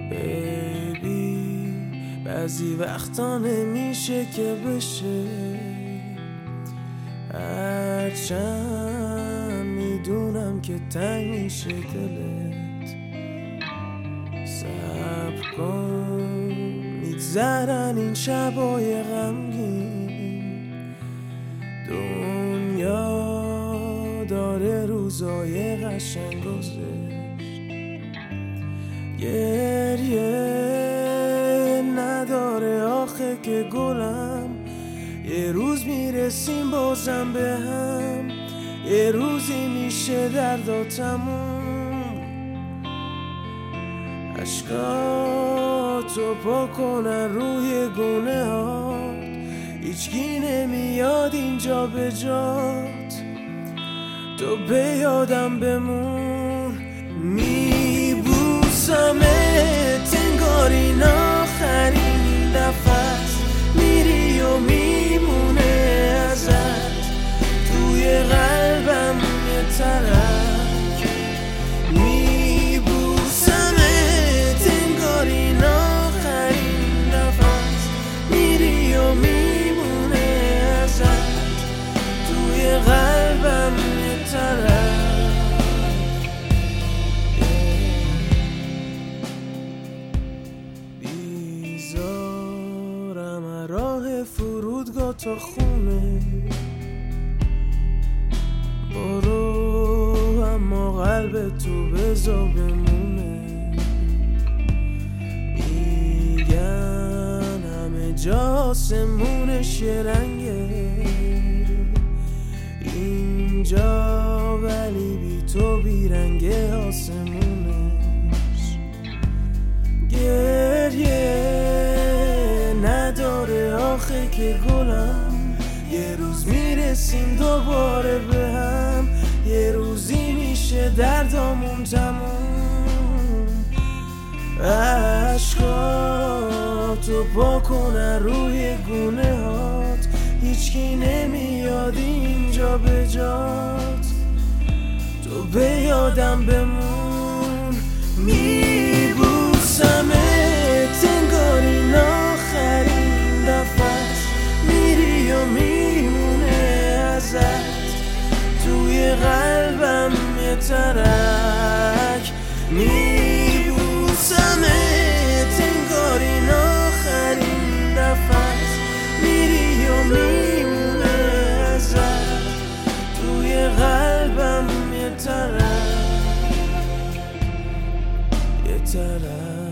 بیبی بعضی وقتا نمیشه که بشه، هرچند میدونم که تنگ میشه دلت. صبر کن میگذرن این شبای غمگین، دنیا داره روزای قشنگ گذشت. گریه نداره آخه که گلم، یه روز میرسیم بازم به هم، یه روزی میشه دردا تموم. عشقاتو پاک کنن روی گونه هات، هیچکی نمیاد اینجا به جات، تو به یادم بمون. میبوسمت انگار این آخرین دفعست، میری و میمونه ازت توی قلبم یه ترک. میبوسمت انگار این آخرین دفعست، میری و میمونه ازت توی قلبم یه ترک. راه فرودگاه تا خونه برو، اما قلب تو بذار بمونه. میگن همه جا آسمونش یه رنگه اینجا، ولی بی تو بیرنگه آسمونش. گریه نداره آخه که گلم، یه روز میرسیم دوباره به هم، یه روزی میشه دردامون تموم. عشقاتو پاک کنن روی گونه هات، هیچکی نمیاد اینجا به جات، تو به یادم بمون. میبوسمت انگار این آخرین دفعست، میری و میمونه ازت توی قلبم یه ترک. میبوسمت انگار این آخرین دفعست، میری و میمونه ازت توی قلبم یه ترک، یه ترک.